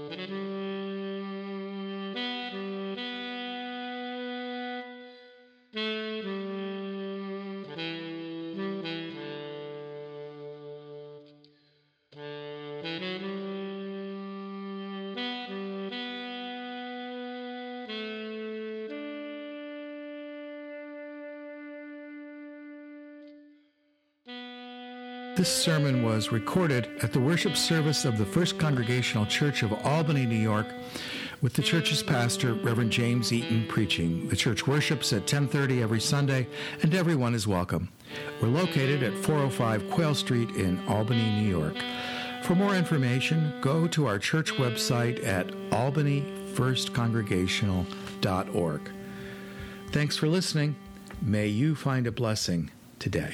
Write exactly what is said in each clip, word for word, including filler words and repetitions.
This sermon was recorded at the worship service of the First Congregational Church of Albany, New York, with the church's pastor, Reverend James Eaton, preaching. The church worships at ten thirty every Sunday, and everyone is welcome. We're located at four oh five Quayle Street in Albany, New York. For more information, go to our church website at albany first congregational dot org. Thanks for listening. May you find a blessing today.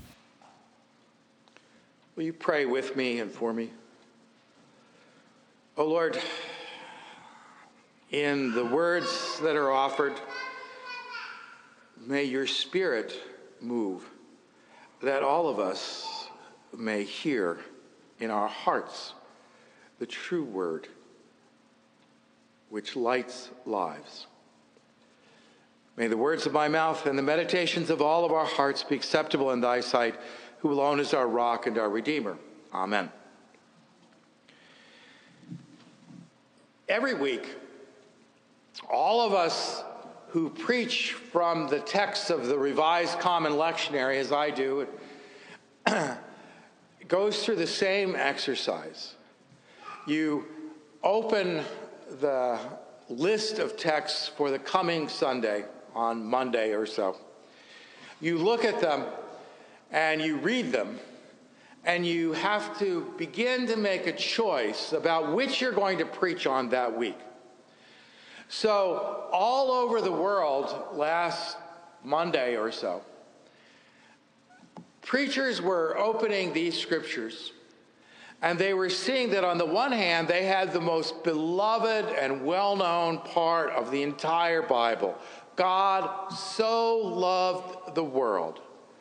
Will you pray with me and for me? Oh Lord, in the words that are offered, may your Spirit move, that all of us may hear in our hearts the true word which lights lives. May the words of my mouth and the meditations of all of our hearts be acceptable in thy sight, who alone is our rock and our Redeemer. Amen. Every week, all of us who preach from the text of the Revised Common Lectionary, as I do, it goes through the same exercise. You open the list of texts for the coming Sunday on Monday or so. You look at them and you read them, and you have to begin to make a choice about which you're going to preach on that week. So all over the world last Monday or so, preachers were opening these scriptures, and they were seeing that on the one hand, they had the most beloved and well-known part of the entire Bible. God so loved the world.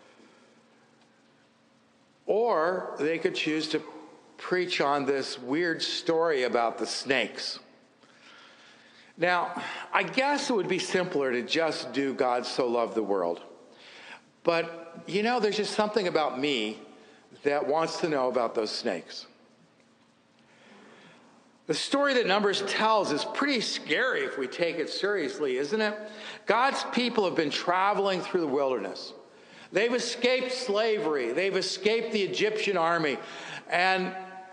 Or they could choose to preach on this weird story about the snakes. Now, I guess it would be simpler to just do God so loved the world. But, you know, there's just something about me that wants to know about those snakes. The story that Numbers tells is pretty scary if we take it seriously, isn't it? God's people have been traveling through the wilderness. They've escaped slavery. They've escaped the Egyptian army. And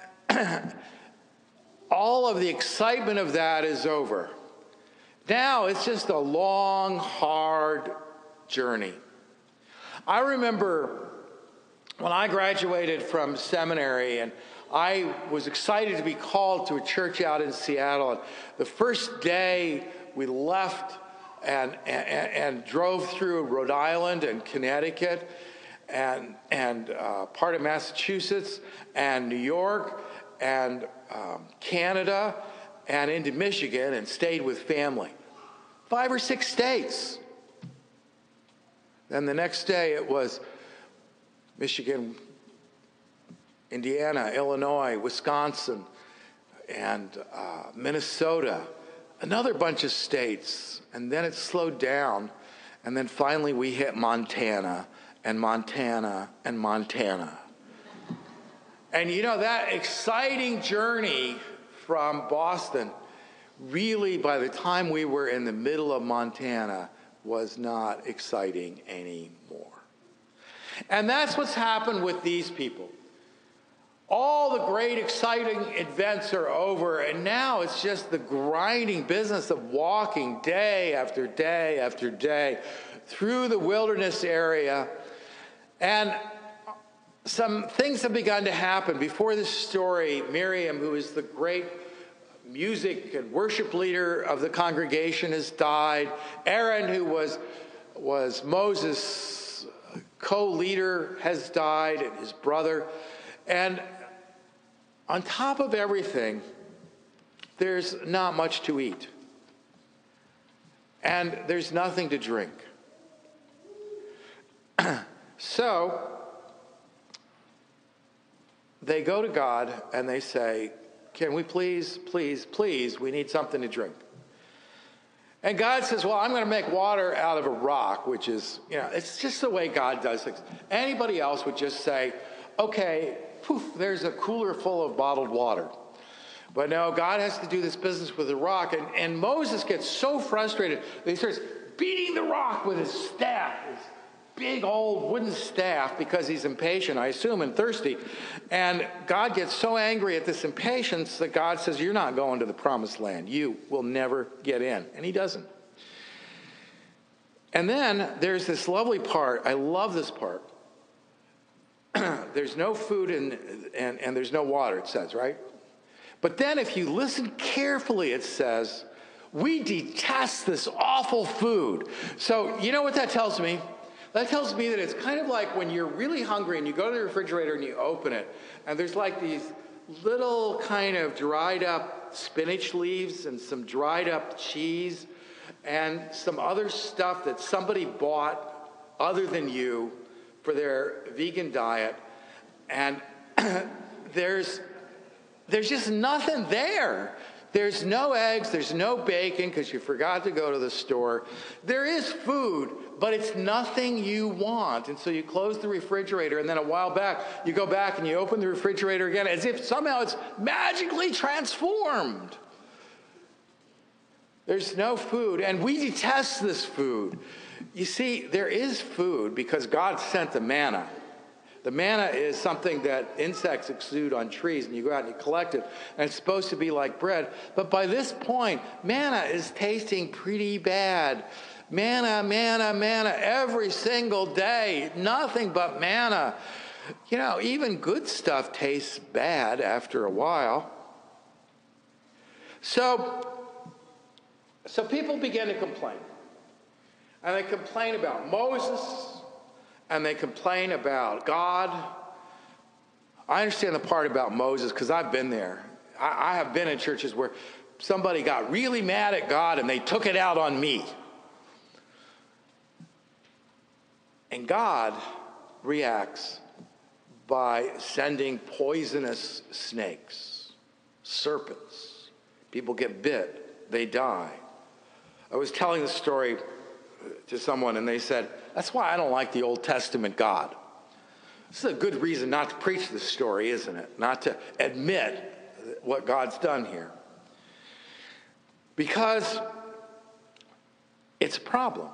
all of the excitement of that is over. Now it's just a long, hard journey. I remember when I graduated from seminary, and I was excited to be called to a church out in Seattle. And the first day we left And, and, and drove through Rhode Island and Connecticut and, and uh, part of Massachusetts and New York and um, Canada and into Michigan and stayed with family. Five or six states. Then the next day it was Michigan, Indiana, Illinois, Wisconsin, and uh, Minnesota. Another bunch of states, and then it slowed down, and then finally we hit Montana, and Montana, and Montana. And you know, that exciting journey from Boston, really, by the time we were in the middle of Montana, was not exciting anymore. And that's what's happened with these people. All the great, exciting events are over, and now it's just the grinding business of walking day after day after day through the wilderness area. And some things have begun to happen. Before this story, Miriam, who is the great music and worship leader of the congregation, has died. Aaron, who was, was Moses' co-leader, has died, and his brother. And on top of everything, there's not much to eat. And there's nothing to drink. So they go to God and they say, can we please, please, please, we need something to drink. And God says, well, I'm going to make water out of a rock, which is, you know, it's just the way God does things. Anybody else would just say, okay, poof, there's a cooler full of bottled water. But no, God has to do this business with a rock. And, and Moses gets so frustrated that he starts beating the rock with his staff, his big old wooden staff, because he's impatient, I assume, and thirsty. And God gets so angry at this impatience that God says, you're not going to the promised land. You will never get in. And he doesn't. And then there's this lovely part. I love this part. There's no food and, and, and there's no water, it says, right? But then if you listen carefully, it says, we detest this awful food. So you know what that tells me? That tells me that it's kind of like when you're really hungry and you go to the refrigerator and you open it, and there's like these little kind of dried up spinach leaves and some dried up cheese and some other stuff that somebody bought other than you for their vegan diet. And there's there's just nothing there. There's no eggs, there's no bacon because you forgot to go to the store. There is food, but it's nothing you want. And so you close the refrigerator, and then a while back, you go back and you open the refrigerator again as if somehow it's magically transformed. There's no food, and we detest this food. You see, there is food because God sent the manna. The manna is something that insects exude on trees, and you go out and you collect it, and it's supposed to be like bread. But by this point, manna is tasting pretty bad. Manna, manna, manna, every single day, nothing but manna. You know, even good stuff tastes bad after a while. So, so people begin to complain. And they complain about Moses, and they complain about God. I understand the part about Moses because I've been there. I, I have been in churches where somebody got really mad at God and they took it out on me. And God reacts by sending poisonous snakes, serpents. People get bit, they die. I was telling the story to someone and they said, that's why I don't like the Old Testament God. This is a good reason not to preach this story, isn't it? Not to admit what God's done here. Because it's a problem.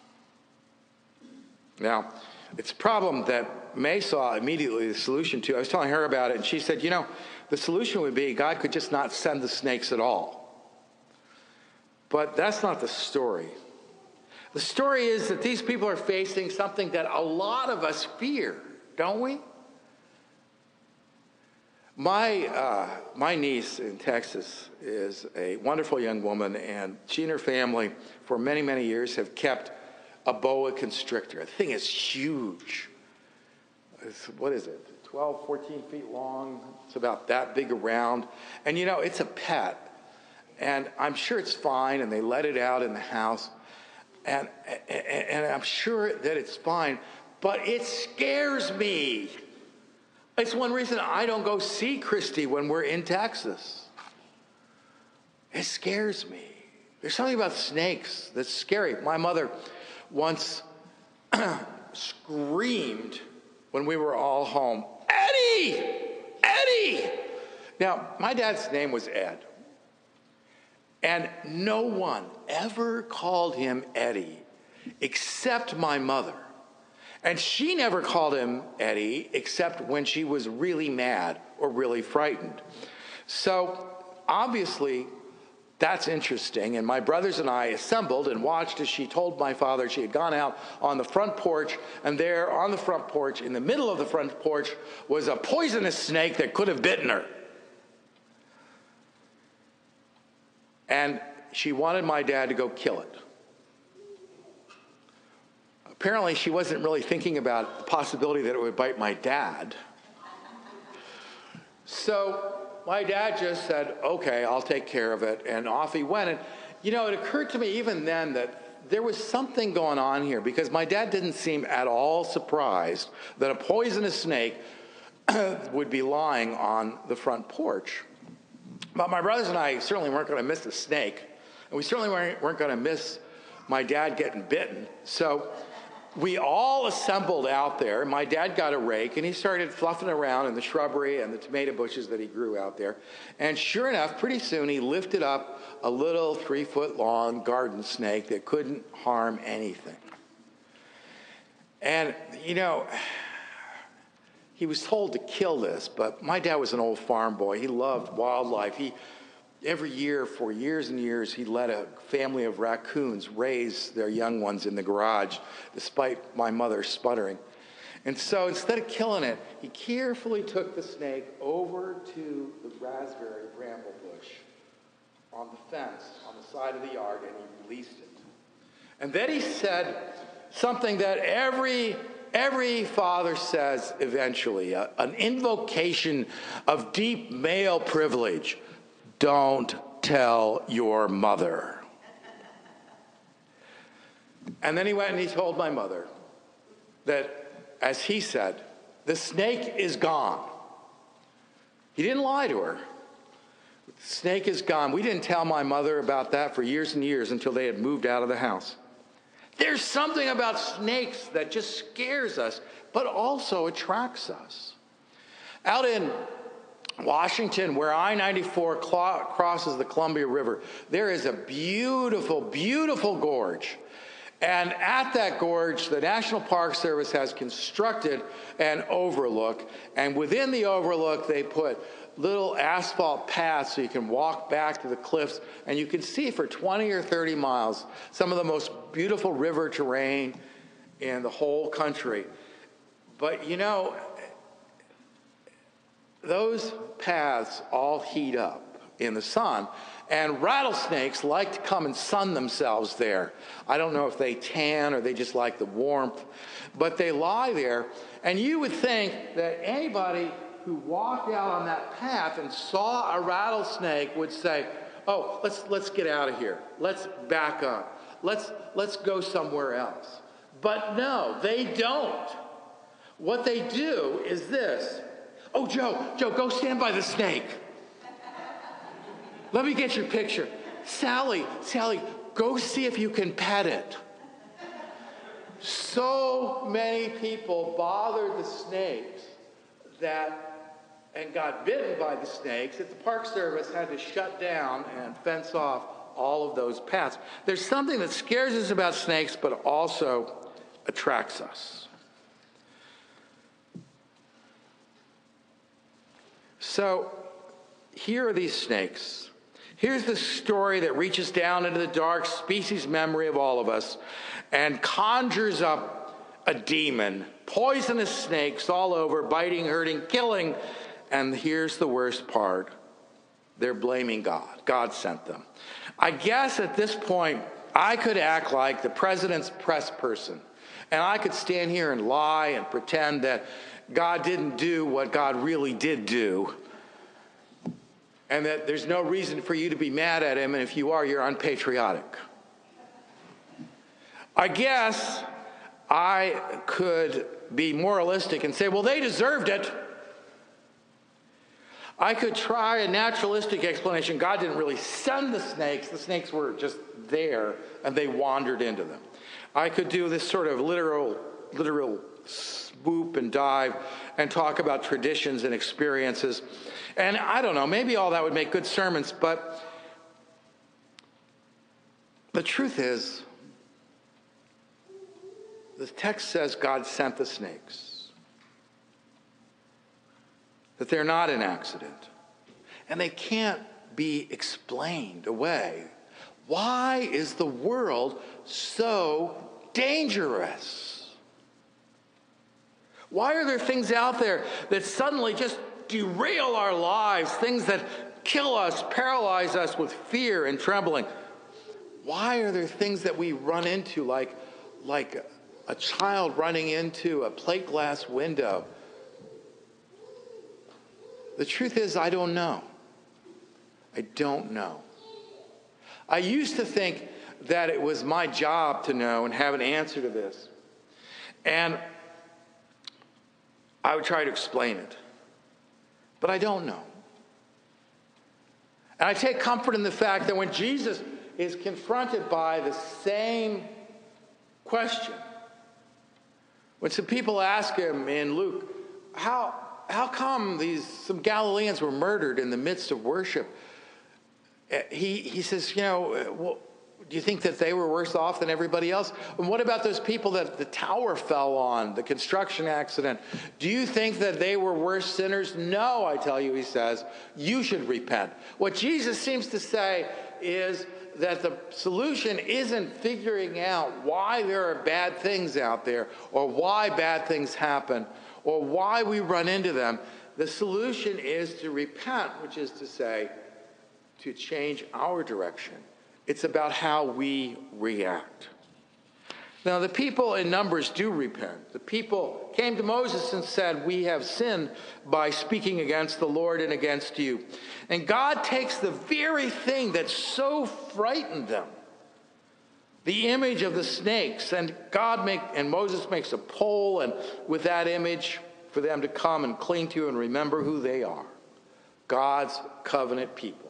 Now, it's a problem that May saw immediately the solution to. I was telling her about it, and she said, you know, the solution would be God could just not send the snakes at all. But that's not the story. The story is that these people are facing something that a lot of us fear, don't we? My uh, my niece in Texas is a wonderful young woman, and she and her family for many, many years have kept a boa constrictor. The thing is huge. It's, what is it, twelve, fourteen feet long? It's about that big around. And, you know, it's a pet. And I'm sure it's fine, and they let it out in the house. And, and, and I'm sure that it's fine, but it scares me. It's one reason I don't go see Christy when we're in Texas. It scares me. There's something about snakes that's scary. My mother once screamed when we were all home, Eddie! Eddie! Now, my dad's name was Ed. And no one ever called him Eddie except my mother. And she never called him Eddie except when she was really mad or really frightened. So obviously that's interesting. And my brothers and I assembled and watched as she told my father she had gone out on the front porch, and there on the front porch, in the middle of the front porch, was a poisonous snake that could have bitten her. And she wanted my dad to go kill it. Apparently, she wasn't really thinking about the possibility that it would bite my dad. So my dad just said, okay, I'll take care of it. And off he went. And, you know, it occurred to me even then that there was something going on here, because my dad didn't seem at all surprised that a poisonous snake would be lying on the front porch. But my brothers and I certainly weren't going to miss the snake, and we certainly weren't, weren't going to miss my dad getting bitten. So we all assembled out there. My dad got a rake, and he started fluffing around in the shrubbery and the tomato bushes that he grew out there. And sure enough, pretty soon he lifted up a little three-foot-long garden snake that couldn't harm anything. And, you know, he was told to kill this, but my dad was an old farm boy. He loved wildlife. He, every year, for years and years, he let a family of raccoons raise their young ones in the garage, despite my mother sputtering. And so instead of killing it, he carefully took the snake over to the raspberry bramble bush on the fence, on the side of the yard, and he released it. And then he said something that every Every father says eventually, uh, an invocation of deep male privilege. Don't tell your mother. And then he went and he told my mother that, as he said, the snake is gone. He didn't lie to her. The snake is gone. We didn't tell my mother about that for years and years until they had moved out of the house. There's something about snakes that just scares us, but also attracts us. Out in Washington, where I ninety-four cl- crosses the Columbia River, there is a beautiful, beautiful gorge. And at that gorge, the National Park Service has constructed an overlook. And within the overlook, they put little asphalt paths so you can walk back to the cliffs, and you can see for twenty or thirty miles some of the most beautiful river terrain in the whole country. But you know, those paths all heat up in the sun, and rattlesnakes like to come and sun themselves there. I don't know if they tan or they just like the warmth, but they lie there, and you would think that anybody who walked out on that path and saw a rattlesnake would say, oh, let's let's get out of here. Let's back up. Let's let's go somewhere else. But no, they don't. What they do is this. Oh, Joe, Joe, go stand by the snake. Let me get your picture. Sally, Sally, go see if you can pet it. So many people bothered the snakes that and got bitten by the snakes that the Park Service had to shut down and fence off all of those paths. There's something that scares us about snakes, but also attracts us. So here are these snakes. Here's the story that reaches down into the dark species memory of all of us and conjures up a demon, poisonous snakes all over, biting, hurting, killing. And here's the worst part. They're blaming God. God sent them. I guess at this point, I could act like the president's press person. And I could stand here and lie and pretend that God didn't do what God really did do. And that there's no reason for you to be mad at him. And if you are, you're unpatriotic. I guess I could be moralistic and say, well, they deserved it. I could try a naturalistic explanation. God didn't really send the snakes. The snakes were just there, and they wandered into them. I could do this sort of literal, literal swoop and dive and talk about traditions and experiences. And I don't know, maybe all that would make good sermons, but the truth is, the text says God sent the snakes. That they're not an accident. And they can't be explained away. Why is the world so dangerous? Why are there things out there that suddenly just derail our lives, things that kill us, paralyze us with fear and trembling? Why are there things that we run into like, like a child running into a plate glass window? The truth is, I don't know. I don't know. I used to think that it was my job to know and have an answer to this. And I would try to explain it. But I don't know. And I take comfort in the fact that when Jesus is confronted by the same question, when some people ask him in Luke, how, how come these some Galileans were murdered in the midst of worship? He, he says, you know, well, do you think that they were worse off than everybody else? And what about those people that the tower fell on, the construction accident? Do you think that they were worse sinners? No, I tell you, he says, you should repent. What Jesus seems to say is that the solution isn't figuring out why there are bad things out there, or why bad things happen, or why we run into them. The solution is to repent, which is to say, to change our direction. It's about how we react. Now, the people in Numbers do repent. The people came to Moses and said, we have sinned by speaking against the Lord and against you. And God takes the very thing that so frightened them, the image of the snakes, and God make and Moses makes a pole, and with that image for them to come and cling to and remember who they are, God's covenant people.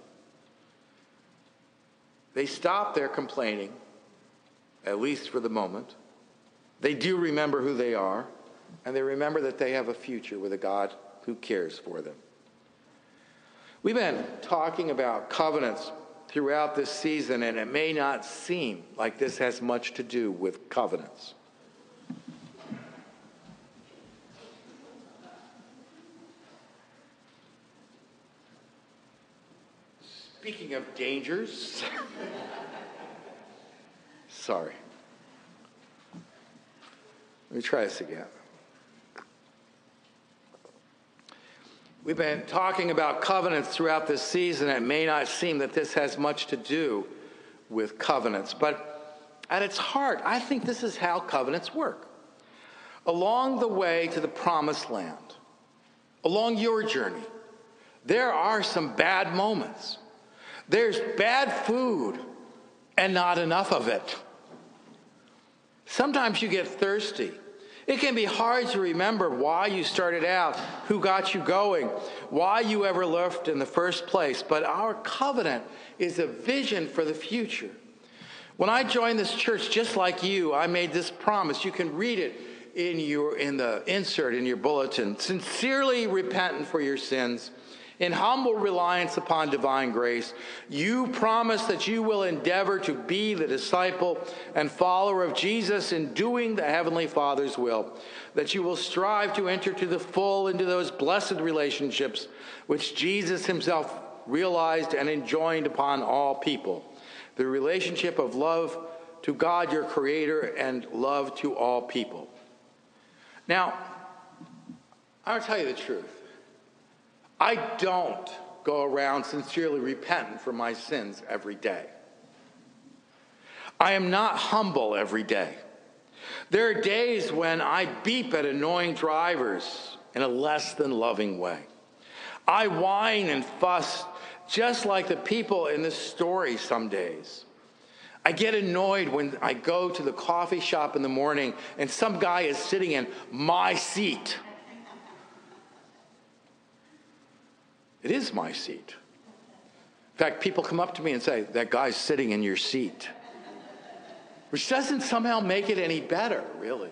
They stop their complaining, at least for the moment. They do remember who they are, and they remember that they have a future with a God who cares for them. We've been talking about covenants throughout this season, and it may not seem like this has much to do with covenants. Speaking of dangers, sorry. Let me try this again. We've been talking about covenants throughout this season. It may not seem that this has much to do with covenants, but at its heart, I think this is how covenants work. Along the way to the promised land, along your journey, there are some bad moments. There's bad food and not enough of it. Sometimes you get thirsty. It can be hard to remember why you started out, who got you going, why you ever left in the first place. But our covenant is a vision for the future. When I joined this church, just like you, I made this promise. You can read it in your in the insert in your bulletin. Sincerely repentant for your sins, in humble reliance upon divine grace, you promise that you will endeavor to be the disciple and follower of Jesus in doing the Heavenly Father's will, that you will strive to enter to the full into those blessed relationships which Jesus himself realized and enjoined upon all people, the relationship of love to God, your Creator, and love to all people. Now, I'll tell you the truth. I don't go around sincerely repentant for my sins every day. I am not humble every day. There are days when I beep at annoying drivers in a less than loving way. I whine and fuss just like the people in this story some days. I get annoyed when I go to the coffee shop in the morning and some guy is sitting in my seat. It is my seat. In fact, people come up to me and say, that guy's sitting in your seat. Which doesn't somehow make it any better, really.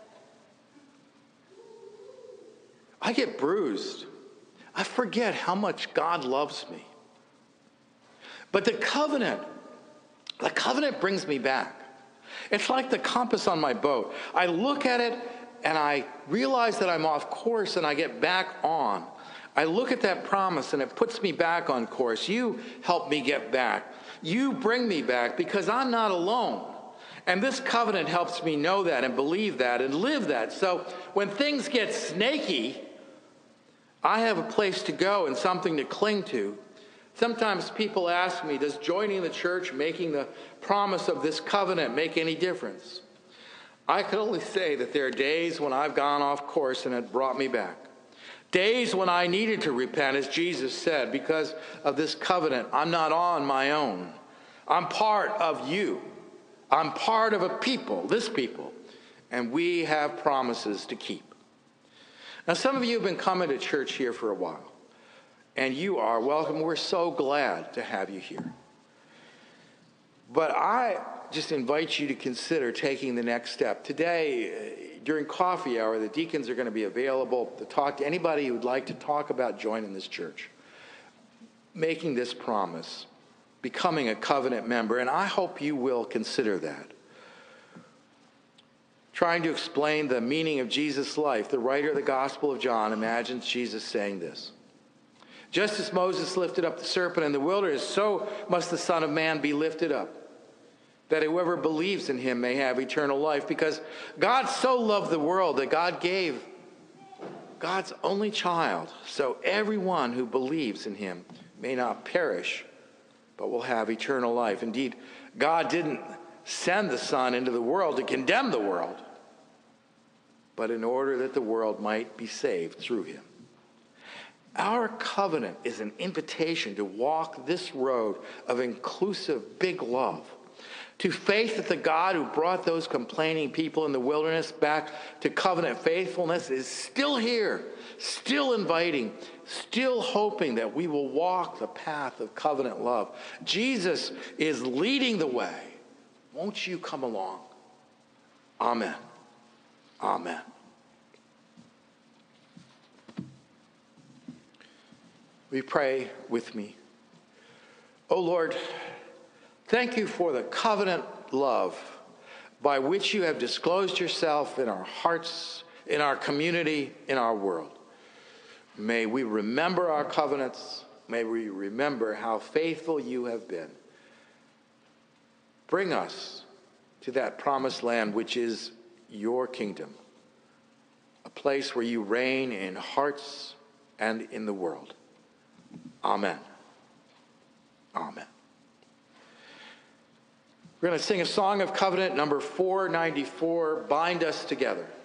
I get bruised. I forget how much God loves me. But the covenant, the covenant brings me back. It's like the compass on my boat. I look at it and I realize that I'm off course and I get back on. I look at that promise and it puts me back on course. You help me get back. You bring me back because I'm not alone. And this covenant helps me know that and believe that and live that. So when things get snaky, I have a place to go and something to cling to. Sometimes people ask me, does joining the church, making the promise of this covenant make any difference? I can only say that there are days when I've gone off course and it brought me back. Days when I needed to repent, as Jesus said, because of this covenant. I'm not on my own. I'm part of you. I'm part of a people, this people, and we have promises to keep. Now, some of you have been coming to church here for a while. and you are welcome. We're so glad to have you here. But I just invite you to consider taking the next step. Today, during coffee hour, the deacons are going to be available to talk to anybody who would like to talk about joining this church, making this promise, becoming a covenant member, and I hope you will consider that. Trying to explain the meaning of Jesus' life, the writer of the Gospel of John imagines Jesus saying this: just as Moses lifted up the serpent in the wilderness, so must the Son of Man be lifted up, that whoever believes in him may have eternal life. Because God so loved the world that God gave God's only child, so everyone who believes in him may not perish, but will have eternal life. Indeed, God didn't send the Son into the world to condemn the world, but in order that the world might be saved through him. Our covenant is an invitation to walk this road of inclusive, big love, to faith that the God who brought those complaining people in the wilderness back to covenant faithfulness is still here, still inviting, still hoping that we will walk the path of covenant love. Jesus is leading the way. Won't you come along? Amen. Amen. We pray with me. Oh Lord, thank you for the covenant love by which you have disclosed yourself in our hearts, in our community, in our world. May we remember our covenants. May we remember how faithful you have been. Bring us to that promised land which is your kingdom, a place where you reign in hearts and in the world. Amen. Amen. We're going to sing a song of covenant, number four ninety-four, Bind Us Together.